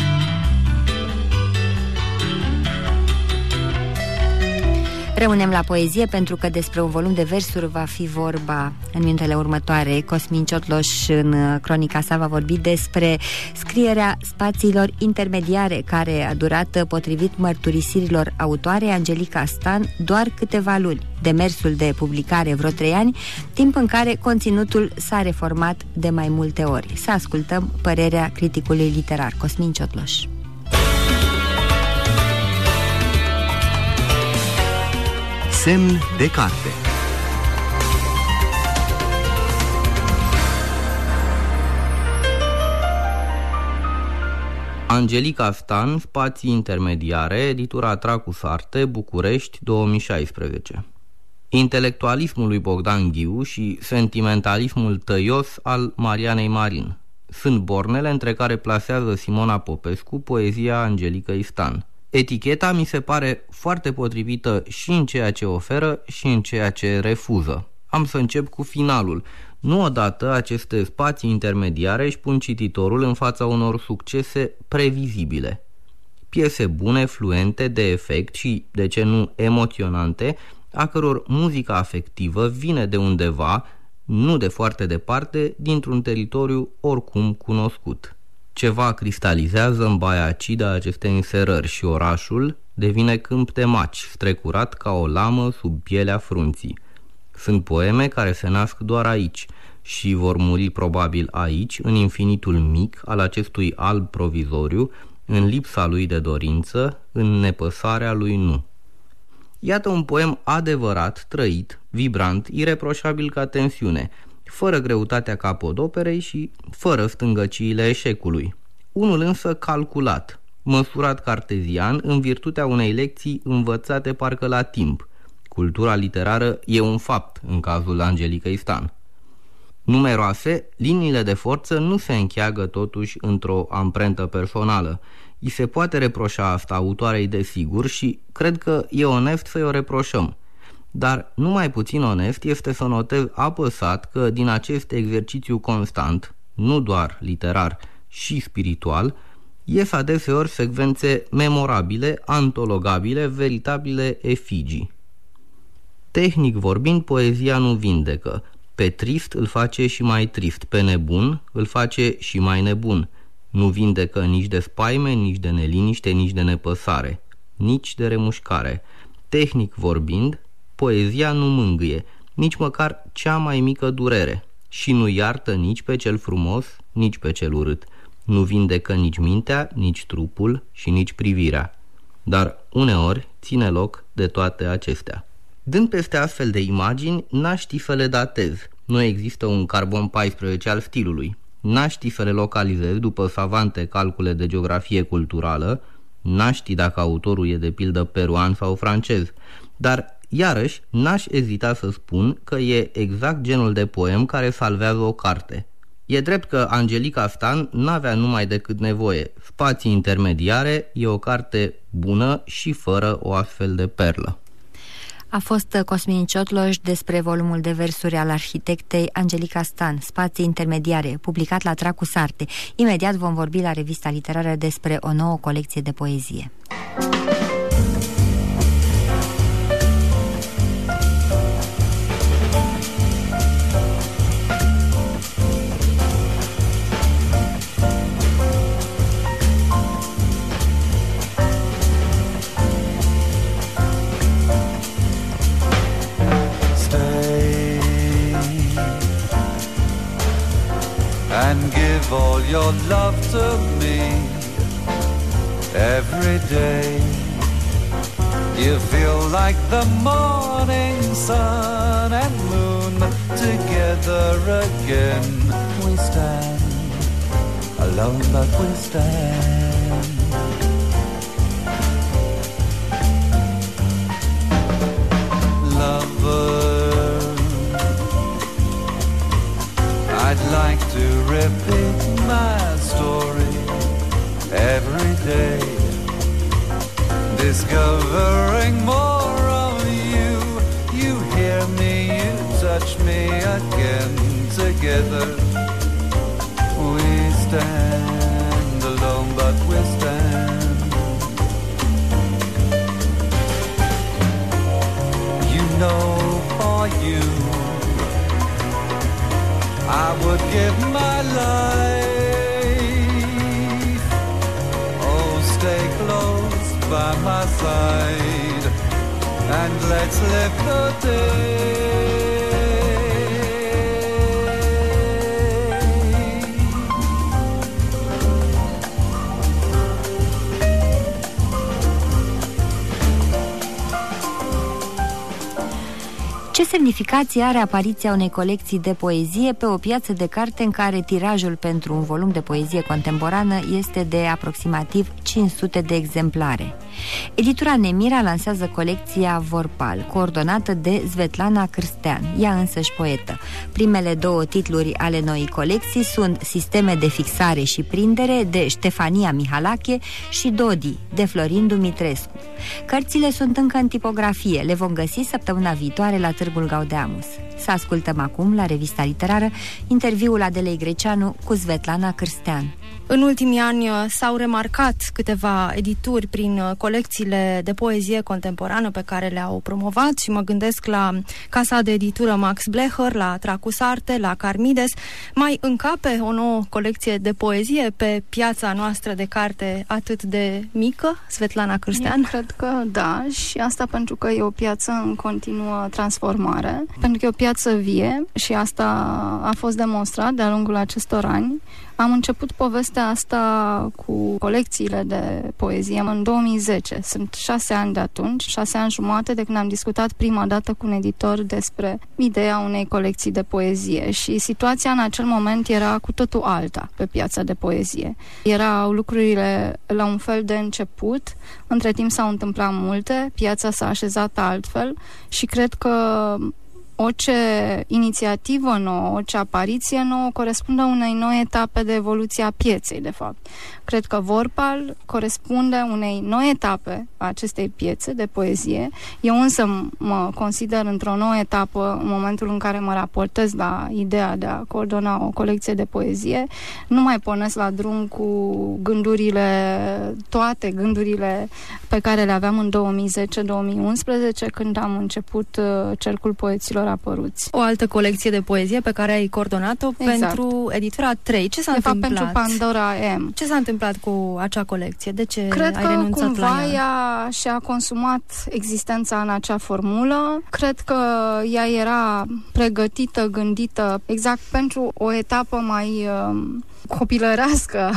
Rămânem la poezie, pentru că despre un volum de versuri va fi vorba în minutele următoare. Cosmin Ciotloș, în cronica sa, va vorbi despre scrierea spațiilor intermediare, care a durat, potrivit mărturisirilor autoarei Angelica Stan, doar câteva luni. Demersul de publicare vreo 3 ani, timp în care conținutul s-a reformat de mai multe ori. Să ascultăm părerea criticului literar Cosmin Ciotloș. Semn de carte. Angelica Stan, Spații intermediare, editura Tracus Arte, București, 2016. Intelectualismul lui Bogdan Ghiu și sentimentalismul tăios al Marianei Marin sunt bornele între care plasează Simona Popescu poezia Angelicăi Stan. Eticheta mi se pare foarte potrivită și în ceea ce oferă și în ceea ce refuză. Am să încep cu finalul. Nu odată aceste spații intermediare își pun cititorul în fața unor succese previzibile. Piese bune, fluente, de efect și, de ce nu, emoționante, a căror muzica afectivă vine de undeva, nu de foarte departe, dintr-un teritoriu oricum cunoscut. Ceva cristalizează în baia acidă a acestei înserări și orașul devine câmp de maci, strecurat ca o lamă sub pielea frunții. Sunt poeme care se nasc doar aici și vor muri probabil aici, în infinitul mic al acestui alb provizoriu, în lipsa lui de dorință, în nepăsarea lui nu. Iată un poem adevărat, trăit, vibrant, ireproșabil ca tensiune, fără greutatea capodoperei și fără stângăciile eșecului. unul însă calculat, măsurat cartezian în virtutea unei lecții învățate parcă la timp. Cultura literară e un fapt în cazul Angelicăi Stan. Numeroase, liniile de forță nu se încheagă totuși într-o amprentă personală. I se poate reproșa asta autoarei desigur și cred că e onest să-i o reproșăm. Dar nu mai puțin onest este să notez apăsat că din acest exercițiu constant, nu doar literar, și spiritual, ies adeseori secvențe memorabile, antologabile, veritabile efigii. Tehnic vorbind, poezia nu vindecă. Pe trist îl face și mai trist, pe nebun îl face și mai nebun. Nu vindecă nici de spaime, nici de neliniște, nici de nepăsare, nici de remușcare. Tehnic vorbind, poezia nu mângâie, nici măcar cea mai mică durere și nu iartă nici pe cel frumos, nici pe cel urât. Nu vindecă nici mintea, nici trupul și nici privirea. Dar uneori ține loc de toate acestea. Dând peste astfel de imagini, n-aș ști să le datez. Nu există un carbon 14 al stilului. N-aș ști să le localizez după savante calcule de geografie culturală. N-aș ști dacă autorul e de pildă peruan sau francez. Dar iarăși n-aș ezita să spun că e exact genul de poem care salvează o carte. E drept că Angelica Stan n-avea numai decât nevoie. Spații intermediare e o carte bună și fără o astfel de perlă. A fost Cosmin Ciotloș despre volumul de versuri al arhitectei Angelica Stan, Spații intermediare, publicat la Tracus Arte. Imediat vom vorbi la revista literară despre o nouă colecție de poezie. And give all your love to me every day. You feel like the morning sun and moon together again. We stand alone, but we stand. Lover, I'd like to repeat my story every day, discovering more of you. You hear me, you touch me again. Together we stand alone, but we stand. You know, for you I would give my life. Oh, stay close by my side and let's live the day. Ce semnificație are apariția unei colecții de poezie pe o piață de carte în care tirajul pentru un volum de poezie contemporană este de aproximativ 500 de exemplare? Editura Nemira lansează colecția Vorpal, coordonată de Svetlana Cârstean, ea însăși poetă. Primele două titluri ale noii colecții sunt Sisteme de fixare și prindere, de Ștefania Mihalache, și Dodi, de Florin Dumitrescu. Cărțile sunt încă în tipografie, le vom găsi săptămâna viitoare la Târgul Gaudeamus. Să ascultăm acum, la revista literară, interviul Adelei Greceanu cu Svetlana Cârstean. În ultimii ani s-au remarcat câteva edituri prin colecțiile de poezie contemporană pe care le-au promovat și mă gândesc la casa de editură Max Blecher, la Tracus Arte, la Carmides. Mai încape o nouă colecție de poezie pe piața noastră de carte atât de mică, Svetlana Cârstean? Eu cred că da, și asta pentru că e o piață în continuă transformare, pentru că e o piață vie și asta a fost demonstrat de-a lungul acestor ani. Am început povestea asta cu colecțiile de poezie în 2010. Sunt 6 ani de atunci, 6 ani jumate de când am discutat prima dată cu un editor despre ideea unei colecții de poezie și situația în acel moment era cu totul alta pe piața de poezie. Erau lucrurile la un fel de început, între timp s-au întâmplat multe, piața s-a așezat altfel și cred că orice inițiativă nouă, orice apariție nouă corespunde unei noi etape de evoluție a pieței, de fapt. Cred că Vorpal corespunde unei noi etape a acestei piețe de poezie. Eu însă mă consider într-o nouă etapă în momentul în care mă raportez la ideea de a coordona o colecție de poezie. Nu mai pornesc la drum cu toate gândurile pe care le aveam în 2010-2011, când am început Cercul Poeților Apăruți. O altă colecție de poezie pe care ai coordonat-o pentru editura 3. Ce s-a întâmplat? Pentru Pandora M. Ce s-a întâmplat cu acea colecție? De ce Cred ai că renunțat cumva la ea? ea și-a consumat existența în acea formulă. Cred că ea era pregătită, gândită exact pentru o etapă mai copilărească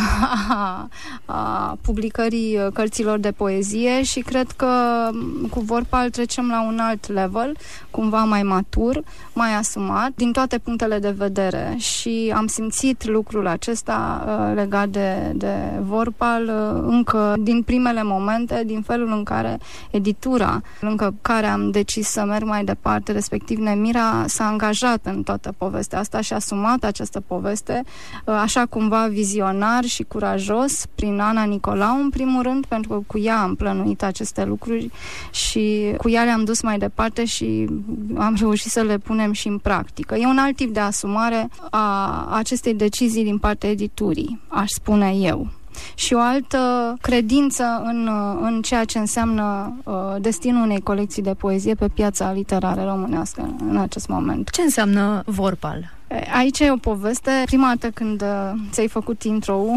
a publicării cărților de poezie și cred că cu Vorpal trecem la un alt level, cumva mai matur, mai asumat, din toate punctele de vedere și am simțit lucrul acesta legat de Vorpal încă din primele momente, din felul în care editura, lângă care am decis să merg mai departe, respectiv Nemira, s-a angajat în toată povestea asta și a asumat această poveste, așa cumva vizionar și curajos, prin Ana Nicolau, în primul rând, pentru că cu ea am plănuit aceste lucruri și cu ea le-am dus mai departe și am reușit să le punem și în practică. E un alt tip de asumare a acestei decizii din partea editurii, aș spune eu. Și o altă credință în ceea ce înseamnă destinul unei colecții de poezie pe piața literară românească în acest moment. Ce înseamnă Vorpal? Aici e o poveste. Prima dată când ți-ai făcut intro-ul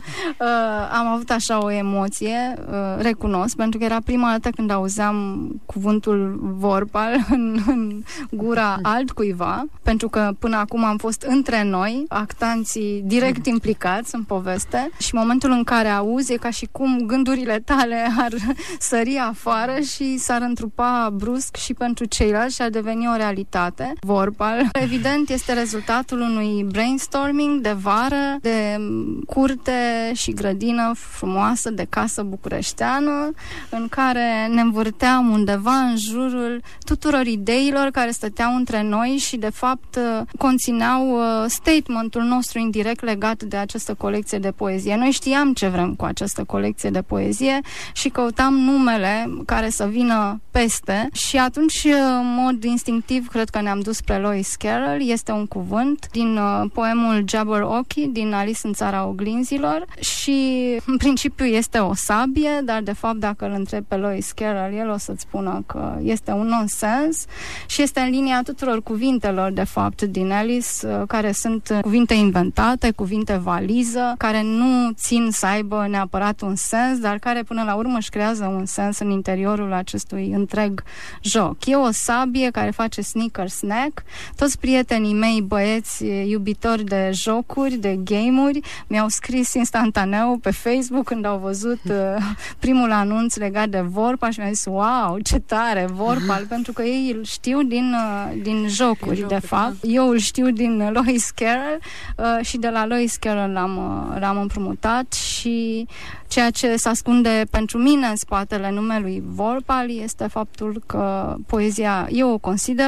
am avut așa o emoție, recunosc, pentru că era prima dată când auzeam cuvântul Vorpal în gura altcuiva, pentru că până acum am fost între noi, actanții direct implicați în poveste și momentul în care auzi e ca și cum gândurile tale ar sări afară și s-ar întrupa brusc și pentru ceilalți și ar deveni o realitate. Vorpal, evident, este rezultatul unui brainstorming de vară, de curte și grădină frumoasă de casă bucureșteană, în care ne învârteam undeva în jurul tuturor ideilor care stăteau între noi și de fapt conțineau statementul nostru indirect legat de această colecție de poezie. Noi știam ce vrem cu această colecție de poezie și căutam numele care să vină peste și atunci, în mod instinctiv, cred că ne-am dus spre Lewis Carroll. Este un cuvânt din poemul Jabberwocky din Alice în țara oglinzilor și în principiu este o sabie, dar de fapt dacă îl întrebi pe Lewis Carroll, el o să-ți spună că este un nonsens și este în linia tuturor cuvintelor de fapt din Alice, care sunt cuvinte inventate, cuvinte valiză, care nu țin să aibă neapărat un sens, dar care până la urmă își creează un sens în interiorul acestui întreg joc. E o sabie care face sneaker snack. Toți prietenii mei băieți iubitori de jocuri, de game-uri, mi-au scris instantaneu pe Facebook când au văzut primul anunț legat de Vorpal și mi-au zis, wow, ce tare, Vorpal, pentru că ei îl știu din jocuri, de fapt. Eu îl știu din Lewis Carroll și de la Lewis Carroll l-am împrumutat și ceea ce se ascunde pentru mine în spatele numelui Vorpal este faptul că poezia, eu o consider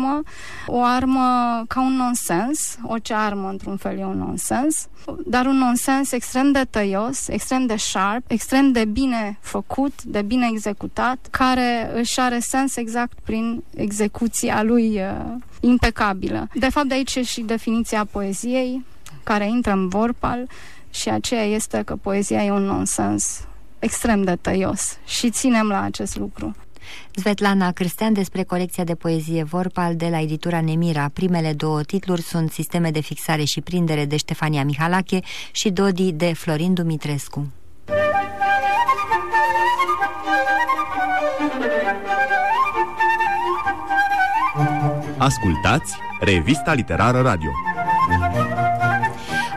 o armă ca un nonsens, orice armă într-un fel e un nonsens, dar un nonsens extrem de tăios, extrem de sharp, extrem de bine făcut, de bine executat, care își are sens exact prin execuția lui impecabilă. De fapt, de aici e și definiția poeziei, care intră în Vorpal, și aceea este că poezia e un nonsens extrem de tăios și ținem la acest lucru. Svetlana Cristian despre colecția de poezie Vorpal de la editura Nemira. Primele două titluri sunt Sisteme de fixare și prindere de Ștefania Mihalache și Dodi de Florin Dumitrescu. Ascultați Revista Literară Radio.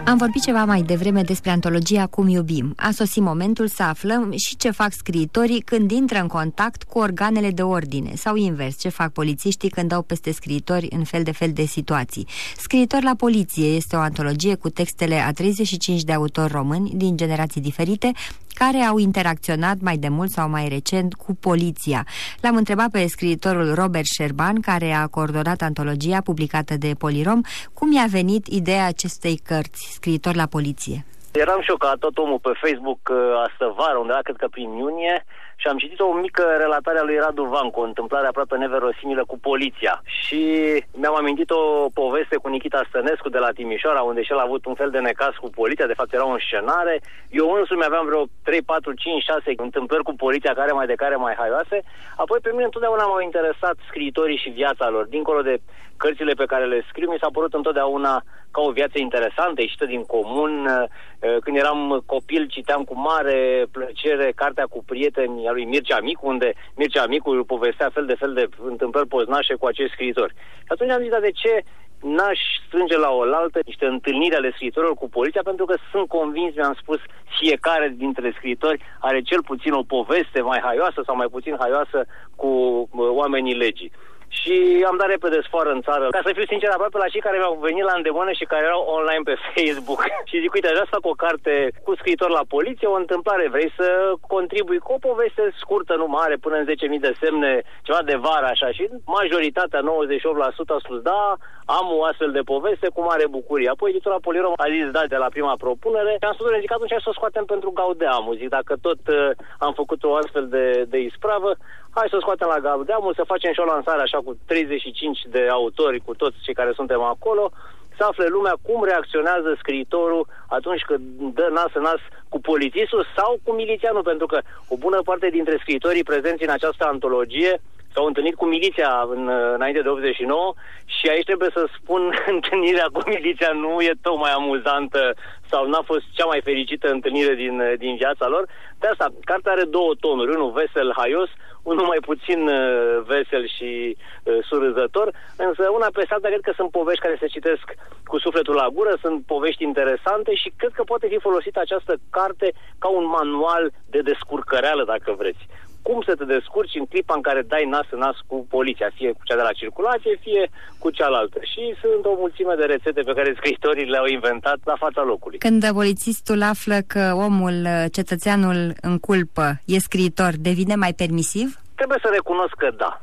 Am vorbit ceva mai devreme despre antologia Cum iubim. A sosit momentul să aflăm și ce fac scriitorii când intră în contact cu organele de ordine sau invers, ce fac polițiștii când dau peste scriitori în fel de situații. Scriitor la poliție este o antologie cu textele a 35 de autori români din generații diferite care au interacționat mai de mult sau mai recent cu poliția. L-am întrebat pe scriitorul Robert Șerban, care a coordonat antologia publicată de Polirom, cum i-a venit ideea acestei cărți, Scriitor la poliție. Eram șocat, tot omul pe Facebook astăvară, undeva cred că prin iunie, și am citit o mică relatare a lui Radu Vancu, o întâmplare aproape neverosimilă cu poliția. Și mi-am amintit o poveste cu Nichita Stănescu de la Timișoara, unde și el a avut un fel de necaz cu poliția, de fapt era o înscenare. Eu însumi aveam vreo 3, 4, 5, 6 întâmplări cu poliția, care mai de care mai haioase. Apoi pe mine întotdeauna m-au interesat scriitorii și viața lor. Dincolo de cărțile pe care le scriu, mi s-a părut întotdeauna ca o viață interesantă, ieșită din comun. Când eram copil, citeam cu mare plăcere cartea Cu prieteni a lui Mircea Micu, unde Mircea Micu povestea fel de întâmplări poznașe cu acești scriitori. Și atunci am zis, de ce n-aș strânge la oaltă niște întâlniri ale scriitorilor cu poliția, pentru că sunt convins, mi-am spus, fiecare dintre scriitori are cel puțin o poveste mai haioasă sau mai puțin haioasă cu oamenii legii. Și am dat repede sfoară în țară, ca să fiu sincer, aproape la cei care mi-au venit la îndemână și care erau online pe Facebook. Și zic, uite, aș vrea să fac o carte cu scriitor la poliție, o întâmplare, vrei să contribui cu o poveste scurtă, nu mare, până în 10.000 de semne, ceva de vară, așa. Și majoritatea, 98%, a spus, da, am o astfel de poveste cu mare bucurie. Apoi editura Polirom a zis, da, de la prima propunere. Și am spus, zic, atunci hai să o scoatem pentru Gaudeamu. Zic, dacă tot am făcut o astfel de ispravă, hai să o scoatem la Gaudeamu, să facem și o lansare așa cu 35 de autori, cu toți cei care suntem acolo, să afle lumea cum reacționează scriitorul atunci când dă nas în nas cu polițistul sau cu milițianul, pentru că o bună parte dintre scriitorii prezenți în această antologie s-au întâlnit cu miliția înainte de 89 și aici trebuie să spun, întâlnirea cu miliția nu e tocmai amuzantă sau n-a fost cea mai fericită întâlnire din viața lor. De asta, cartea are 2 tonuri, unul vesel, haios, unul mai puțin vesel și surâzător, însă una pe alta cred că sunt povești care se citesc cu sufletul la gură, sunt povești interesante și cred că poate fi folosită această carte ca un manual de descurcăreală, dacă vreți. Cum să te descurci în clipa în care dai nas în nas cu poliția, fie cu cea de la circulație, fie cu cealaltă. Și sunt o mulțime de rețete pe care scriitorii le-au inventat la fața locului. Când polițistul află că omul, cetățeanul în culpă, e scriitor, devine mai permisiv? Trebuie să recunosc că da.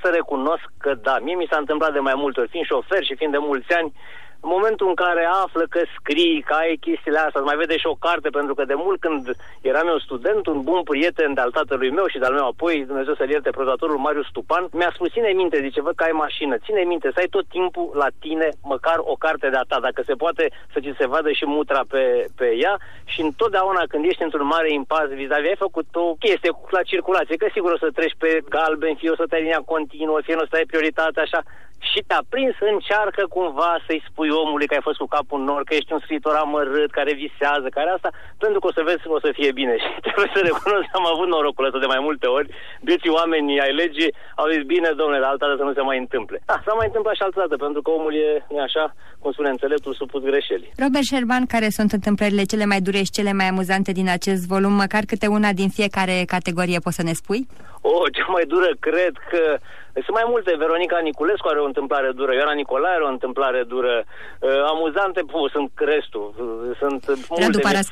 Mie mi s-a întâmplat de mai multe ori, fiind șofer și fiind de mulți ani, în momentul în care află că scrii, că ai chestiile astea, mai vede și o carte, pentru că de mult când eram eu student, un bun prieten de-al tatălui meu și de-al meu apoi, Dumnezeu să-l ierte, prozatorul Marius Stupan, mi-a spus, ține minte, zice, văd că ai mașină, ține minte să ai tot timpul la tine măcar o carte de-a ta, dacă se poate să ți se vadă și mutra pe ea și întotdeauna când ești într-un mare impas vis-a-vis, ai făcut o chestie la circulație, că sigur o să treci pe galben, fie o să te ai linia continuă, fie nu o să ai prioritate, așa, și te-a prins, încearcă cumva să-i spui omului că ai fost cu capul în nor, că ești un scriitor amărât, care visează, care asta, pentru că o să vezi, o să fie bine. Și trebuie să recunosc că am avut norocul ăsta de mai multe ori. Deci oamenii ai legii au zis, bine, domnule, altă dată să nu se mai întâmple. Da, s-a mai întâmplat și altă dată, pentru că omul e așa, cum spune înțeleptul, supus greșelii. Robert Șerban, care sunt întâmplările cele mai dure și cele mai amuzante din acest volum, măcar câte una din fiecare categorie poți să ne spui? Cea mai dură, cred că sunt mai multe. Veronica Niculescu are o întâmplare dură, Ioana Nicolae are o întâmplare dură, amuzante, sunt restul. Sunt multe.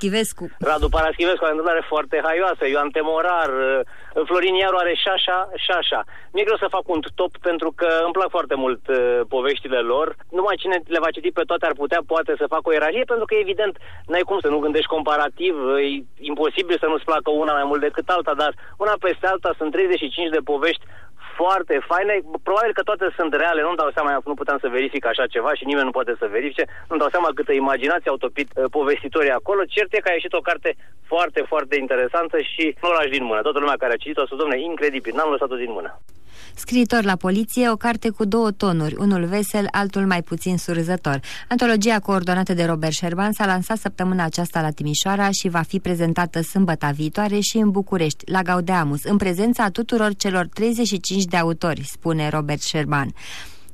Radu Paraschivescu are o întâmplare foarte haioasă, Ioan Temorar, Florin Iaru are șașa. Mi-e greu să fac un top pentru că îmi plac foarte mult poveștile lor. Numai cine le va citi pe toate ar putea poate să facă o ierarhie, pentru că evident n-ai cum să nu gândești comparativ, e imposibil să nu-ți placă una mai mult decât alta, dar una peste alta sunt 35 de povești foarte faine, probabil că toate sunt reale, nu-mi dau seama, nu puteam să verific așa ceva și nimeni nu poate să verifice, nu-mi dau seama câtă imaginație au topit povestitorii acolo. Cert e că a ieșit o carte foarte, foarte interesantă și nu o lași din mână. Toată lumea care a citit-o a spus, dom'le, incredibil, n-am lăsat-o din mână. Scriitor la poliție, o carte cu 2 tonuri, unul vesel, altul mai puțin surzător. Antologia coordonată de Robert Șerban s-a lansat săptămâna aceasta la Timișoara și va fi prezentată sâmbăta viitoare și în București, la Gaudeamus, în prezența tuturor celor 35 de autori, spune Robert Șerban.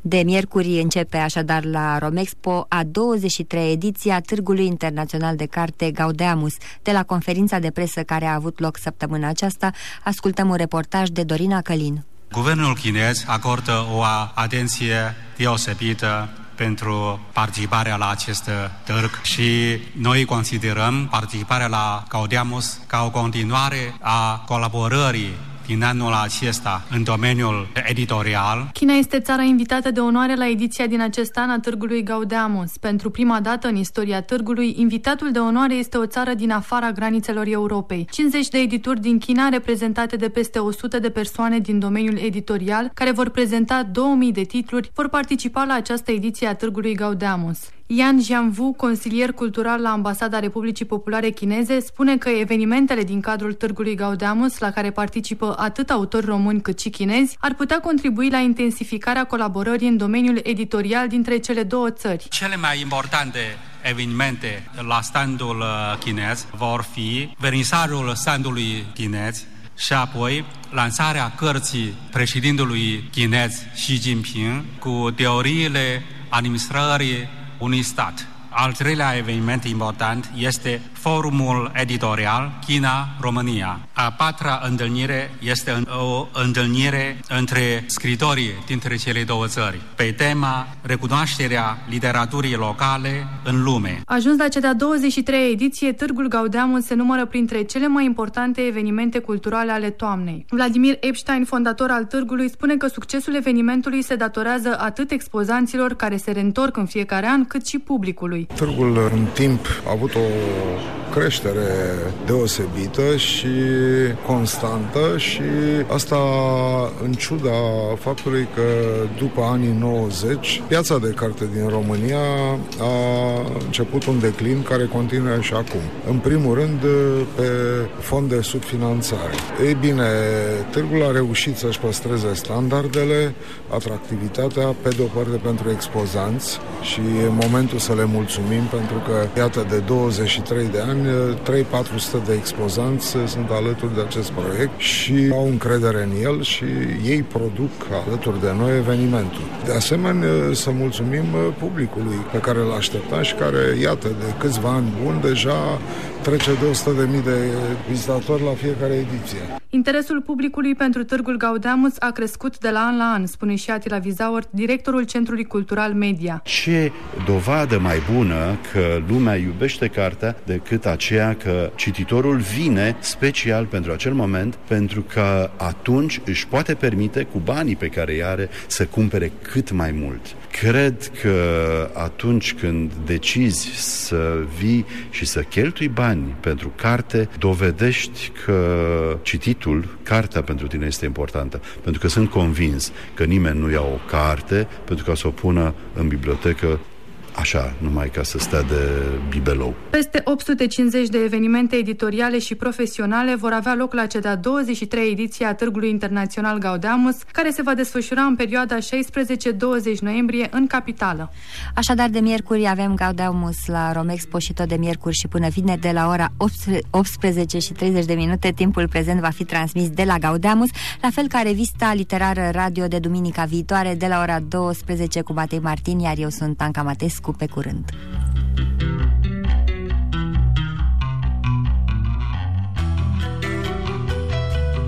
De miercuri începe așadar la Romexpo a 23-a ediție a Târgului Internațional de Carte Gaudeamus. De la conferința de presă care a avut loc săptămâna aceasta, ascultăm un reportaj de Dorina Călin. Guvernul chinez acordă o atenție deosebită pentru participarea la acest târg și noi considerăm participarea la Gaudeamus ca o continuare a colaborării din anul acesta în domeniul editorial. China este țara invitată de onoare la ediția din acest an a Târgului Gaudeamus. Pentru prima dată în istoria târgului, invitatul de onoare este o țară din afara granițelor Europei. 50 de edituri din China, reprezentate de peste 100 de persoane din domeniul editorial, care vor prezenta 2000 de titluri, vor participa la această ediție a Târgului Gaudeamus. Yan Jianwu, consilier cultural la Ambasada Republicii Populare Chineze, spune că evenimentele din cadrul Târgului Gaudeamus, la care participă atât autori români cât și chinezi, ar putea contribui la intensificarea colaborării în domeniul editorial dintre cele două țări. Cele mai importante evenimente la standul chinez vor fi vernisajul standului chinez și apoi lansarea cărții președintelui chinez Xi Jinping cu teoriile administrării unui stat. Al treilea eveniment important este Forumul Editorial China-România. A patra întâlnire este o întâlnire între scritorii dintre cele două țări pe tema recunoașterea literaturii locale în lume. Ajuns la cea de-a 23-a ediție, Târgul Gaudeamus se numără printre cele mai importante evenimente culturale ale toamnei. Vladimir Epstein, fondator al târgului, spune că succesul evenimentului se datorează atât expozanților care se reîntorc în fiecare an, cât și publicului. Târgul în timp a avut o creștere deosebită și constantă și asta în ciuda faptului că după anii 90 piața de carte din România a început un declin care continuă și acum. În primul rând pe fond de subfinanțare. Ei bine, târgul a reușit să-și păstreze standardele, atractivitatea, pe de o parte pentru expozanți și e momentul să le mulțumim pentru că, iată, de 23 de ani, 300-400 de expozanți sunt alături de acest proiect și au încredere în el și ei produc alături de noi evenimentul. De asemenea, să mulțumim publicului pe care îl așteptam și care, iată, de câțiva ani buni, deja trece de 100.000 de vizitatori la fiecare ediție. Interesul publicului pentru Târgul Gaudeamus a crescut de la an la an, spune și Atila Vizaur, directorul Centrului Cultural Media. Ce dovadă mai bună că lumea iubește cartea decât aceea că cititorul vine special pentru acel moment, pentru că atunci își poate permite cu banii pe care îi are să cumpere cât mai mult. Cred că atunci când decizi să vii și să cheltui bani pentru carte, dovedești că cititul, cartea pentru tine este importantă. Pentru că sunt convins că nimeni nu ia o carte pentru ca să o pună în bibliotecă așa, numai ca să stea de bibelou. Peste 850 de evenimente editoriale și profesionale vor avea loc la cea de-a 23-a ediție a Târgului Internațional Gaudeamus, care se va desfășura în perioada 16-20 noiembrie în capitală. Așadar, de miercuri avem Gaudeamus la Romexpo și tot de miercuri și până vineri de la ora 18:30, timpul prezent va fi transmis de la Gaudeamus, la fel ca revista literară radio de duminica viitoare de la ora 12 cu Matei Martin, iar eu sunt Anca Matescu. Pe curând!